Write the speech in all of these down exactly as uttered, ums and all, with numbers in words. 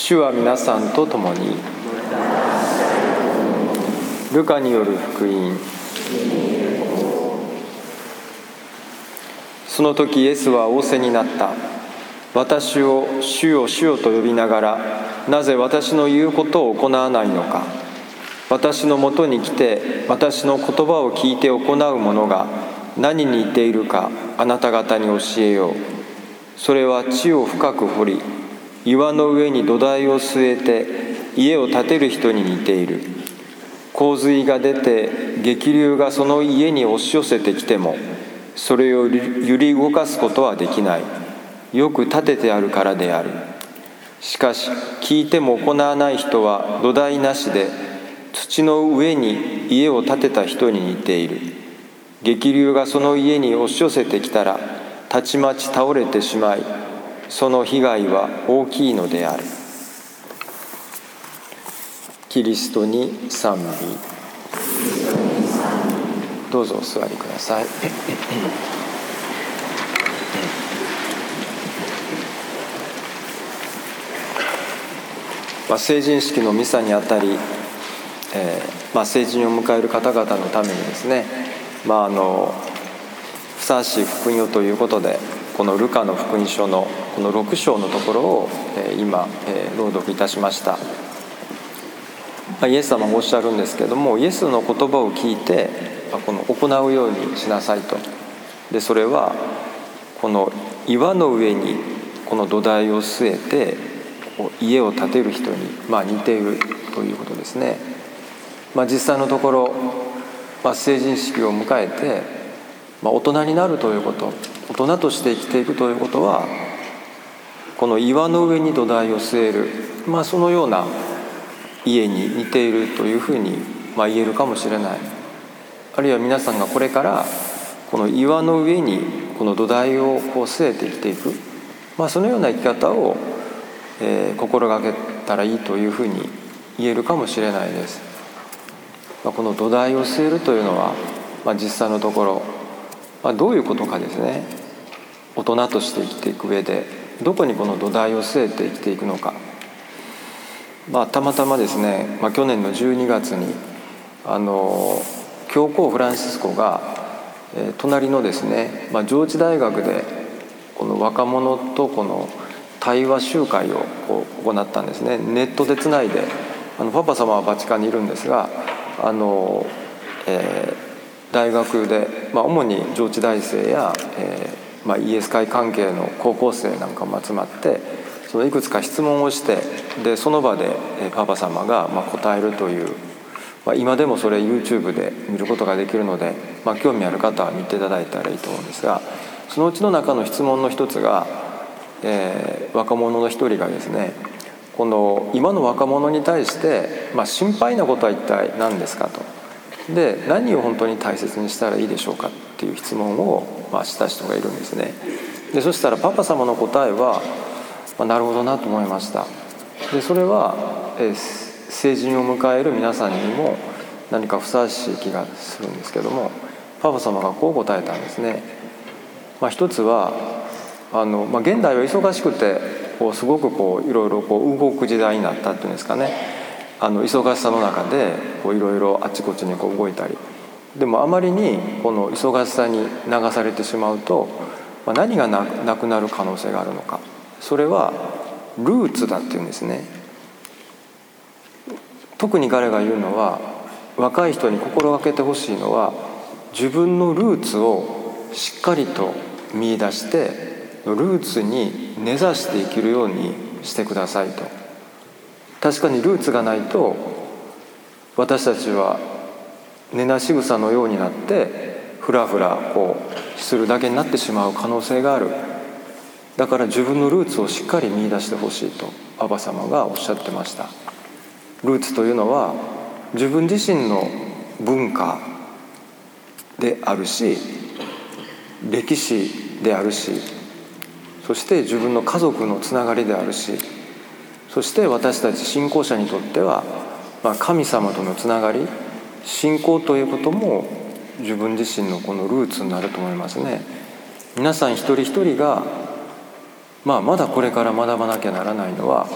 主は皆さんと共に。ルカによる福音。その時イエスは仰せになった。私を主よ主よと呼びながら、なぜ私の言うことを行わないのか。私のもとに来て私の言葉を聞いて行う者が何に似ているか、あなた方に教えよう。それは地を深く掘り、岩の上に土台を据えて家を建てる人に似ている。洪水が出て激流がその家に押し寄せてきても、それを揺り動かすことはできない。よく建ててあるからである。しかし聞いても行わない人は土台なしで土の上に家を建てた人に似ている。激流がその家に押し寄せてきたら、たちまち倒れてしまい、その被害は大きいのである。キリストに賛美。どうぞお座りください。まあ、成人式のミサにあたり、えーまあ、成人を迎える方々のためにですね、まあ、あのふさわしい福音をということで、このルカの福音書のこのろく章のところを、えー、今、えー、朗読いたしました。まあ、イエス様もおっしゃるんですけども、イエスの言葉を聞いて、まあ、この行うようにしなさいと。でそれはこの岩の上にこの土台を据えて家を建てる人に、まあ、似ているということですね。まあ、実際のところ、まあ、成人式を迎えて、まあ、大人になるということ、大人として生きていくということは、この岩の上に土台を据える、まあ、そのような家に似ているというふうに、まあ、言えるかもしれない。あるいは皆さんがこれからこの岩の上にこの土台をこう据えて生きていく、まあ、そのような生き方を、えー、心がけたらいいというふうに言えるかもしれないです。まあ、この土台を据えるというのは、まあ、実際のところ、まあ、どういうことかですね。大人として生きていく上でどこにこの土台を据えて生きていくのか。まあ、たまたまですね、まあ、去年のじゅうにがつにあの教皇フランシスコが、えー、隣のですね、まあ、上智大学でこの若者とこの対話集会をこう行ったんですね。ネットでつないで、あのパパ様はバチカンにいるんですが、あの、えー、大学で、まあ、主に上智大生や、えーまあ、イエス会関係の高校生なんかも集まって、そのいくつか質問をして、でその場でパパ様がまあ答えるという、まあ、今でもそれ YouTube で見ることができるので、まあ、興味ある方は見ていただいたらいいと思うんですが、そのうちの中の質問の一つが、えー、若者の一人がですね、この今の若者に対して、まあ、心配なことは一体何ですかと。で何を本当に大切にしたらいいでしょうかっていう質問を、まあ、した人がいるんですね。でそしたらパパ様の答えは、まあ、なるほどなと思いました。でそれは、えー、成人を迎える皆さんにも何かふさわしい気がするんですけども、パパ様がこう答えたんですね。まあ、一つはあの、まあ、現代は忙しくてこうすごくこういろいろこう動く時代になったっていうんですかね。あの忙しさの中でこういろいろあちこちにこう動いたり、でもあまりにこの忙しさに流されてしまうと、まあ、何がなくなる可能性があるのか。それはルーツだっていうんですね。特に彼が言うのは、若い人に心がけてほしいのは、自分のルーツをしっかりと見出して、ルーツに根ざして生きるようにしてくださいと。確かにルーツがないと、私たちは根なし草のようになってふらふらこうするだけになってしまう可能性がある。だから自分のルーツをしっかり見出してほしいとパパ様がおっしゃってました。ルーツというのは自分自身の文化であるし、歴史であるし、そして自分の家族のつながりであるし、そして私たち信仰者にとっては、まあ、神様とのつながり、信仰ということも自分自身のこのルーツになると思いますね。皆さん一人一人が、まあ、まだこれから学ばなきゃならないのは、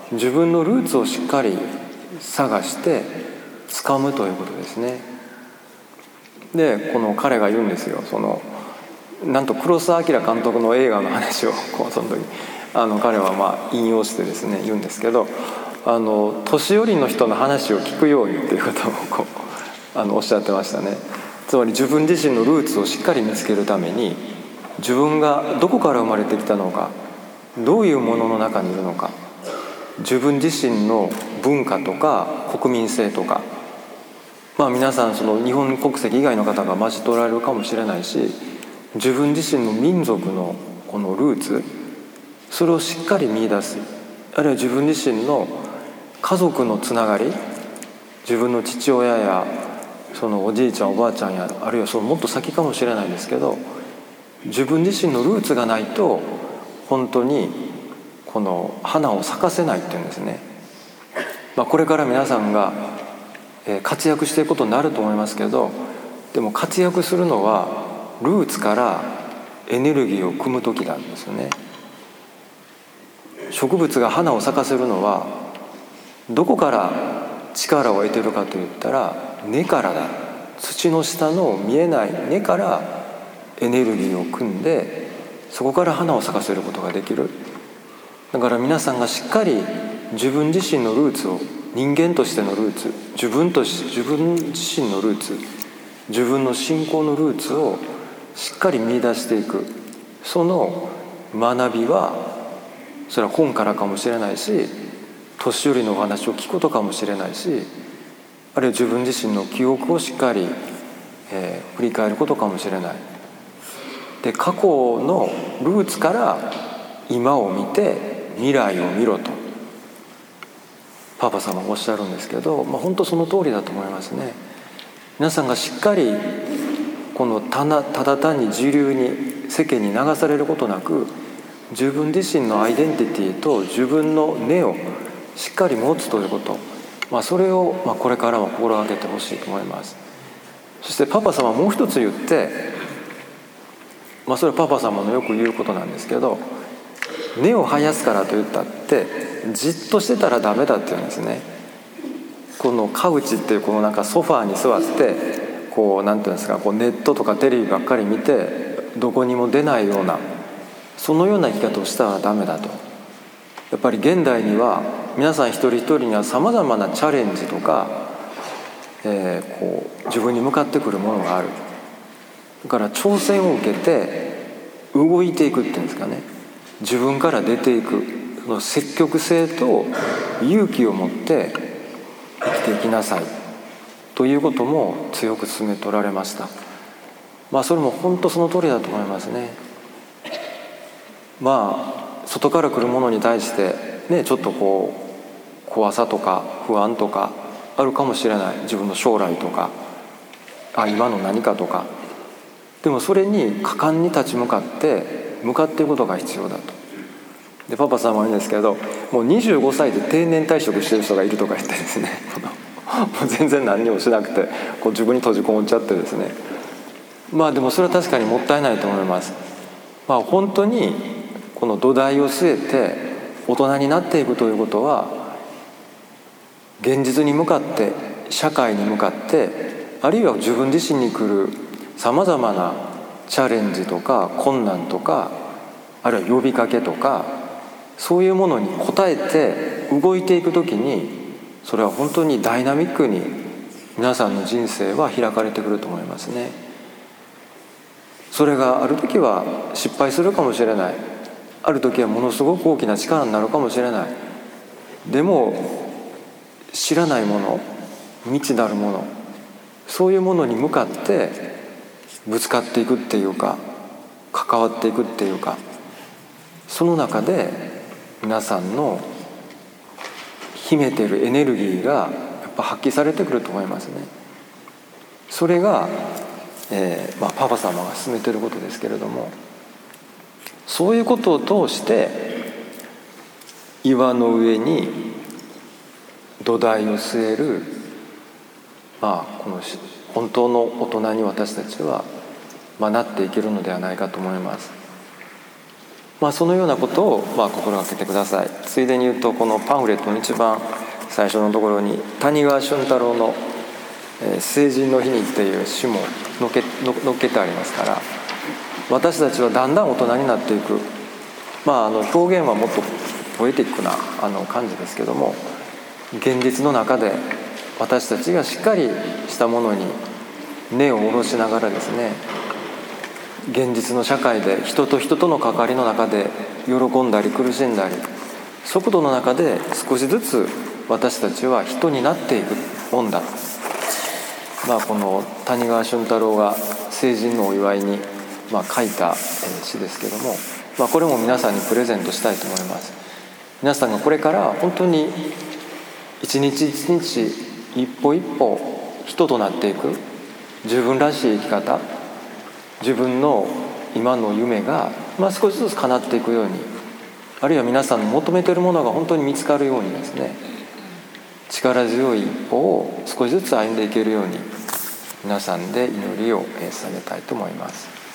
自分のルーツをしっかり探して掴むということですね。でこの彼が言うんですよ、そのなんと黒澤明監督の映画の話をこうその時あの彼はまあ引用してですね言うんですけど、あの年寄りの人の話を聞くようにっていうことをこうあのおっしゃってましたね。つまり自分自身のルーツをしっかり見つけるために、自分がどこから生まれてきたのか、どういうものの中にいるのか、自分自身の文化とか国民性とか、まあ皆さんその日本国籍以外の方が混じっておられるかもしれないし、自分自身の民族のこのルーツ、それをしっかり見出す、あるいは自分自身の家族のつながり、自分の父親やそのおじいちゃんおばあちゃんや、あるいはそのもっと先かもしれないんですけど、自分自身のルーツがないと本当にこの花を咲かせないっていうんですね。まあ、これから皆さんが活躍していくことになると思いますけど、でも活躍するのはルーツからエネルギーを汲む時なんですよね。植物が花を咲かせるのはどこから力を得ているかといったら根からだ。土の下の見えない根からエネルギーを汲んで、そこから花を咲かせることができる。だから皆さんがしっかり自分自身のルーツを、人間としてのルーツ、自分とし自分自身のルーツ、自分の信仰のルーツをしっかり見出していく。その学びはそれは本からかもしれないし、年寄りのお話を聞くことかもしれないし、あるいは自分自身の記憶をしっかり、えー、振り返ることかもしれない。で過去のルーツから今を見て未来を見ろとパパ様がおっしゃるんですけど、まあ、本当その通りだと思いますね。皆さんがしっかりこのただ、ただ単に時流に世間に流されることなく、自分自身のアイデンティティと自分の根をしっかり持つということ、まあ、それをまあこれからも心がけてほしいと思います。そしてパパ様はもう一つ言って、まあ、それはパパ様のよく言うことなんですけど、根を生やすからといったってじっとしてたらダメだって言うんですね。このカウチっていうこのなんかソファーに座ってこうなんていうんですか、こうネットとかテレビばっかり見てどこにも出ないような、そのような生き方をしたらダメだと。やっぱり現代には皆さん一人一人にはさまざまなチャレンジとか、えー、こう自分に向かってくるものがある。だから挑戦を受けて動いていくっていうんですかね、自分から出ていく、その積極性と勇気を持って生きていきなさいということも強く進めておられました。まあそれも本当その通りだと思いますね。まあ外から来るものに対してね、ちょっとこう怖さとか不安とかあるかもしれない。自分の将来とか、あ今の何かとか。でもそれに果敢に立ち向かって向かっていくことが必要だと。でパパさんも言うんですけど、もうにじゅうごさいで定年退職してる人がいるとか言ってですねもう全然何にもしなくてこう自分に閉じこもっちゃってですね、まあでもそれは確かにもったいないと思います。まあ本当にこの土台を据えて大人になっていくということは、現実に向かって社会に向かって、あるいは自分自身に来るさまざまなチャレンジとか困難とか、あるいは呼びかけとか、そういうものに応えて動いていくときに、それは本当にダイナミックに皆さんの人生は開かれてくると思いますね。それがある時は失敗するかもしれない、ある時はものすごく大きな力になるかもしれない。でも知らないもの、未知なるもの、そういうものに向かってぶつかっていくっていうか、関わっていくっていうか、その中で皆さんの秘めているエネルギーがやっぱ発揮されてくると思いますね。それが、えーまあ、パパ様が進めていることですけれども、そういうことを通して岩の上に土台を据える、まあ、この本当の大人に私たちは、まあ、なっていけるのではないかと思います。 まあ、そのようなことをまあ心がけてください。ついでに言うと、このパンフレットの一番最初のところに谷川俊太郎の「成人の日に」っていう詩も載っけ、載っけてありますから、私たちはだんだん大人になっていく、まあ、あの表現はもっとポエティックなあの感じですけども、現実の中で私たちがしっかりしたものに根を下ろしながらですね、現実の社会で人と人との関わりの中で喜んだり苦しんだり、速度の中で少しずつ私たちは人になっていくもんだ。まあ、この谷川俊太郎が成人のお祝いにまあ書いた詩ですけども、まあ、これも皆さんにプレゼントしたいと思います。皆さんがこれから本当に一日一日一歩一歩人となっていく、自分らしい生き方、自分の今の夢が、まあ、少しずつ叶っていくように、あるいは皆さんの求めているものが本当に見つかるようにですね、力強い一歩を少しずつ歩んでいけるように、皆さんで祈りを捧げたいと思います。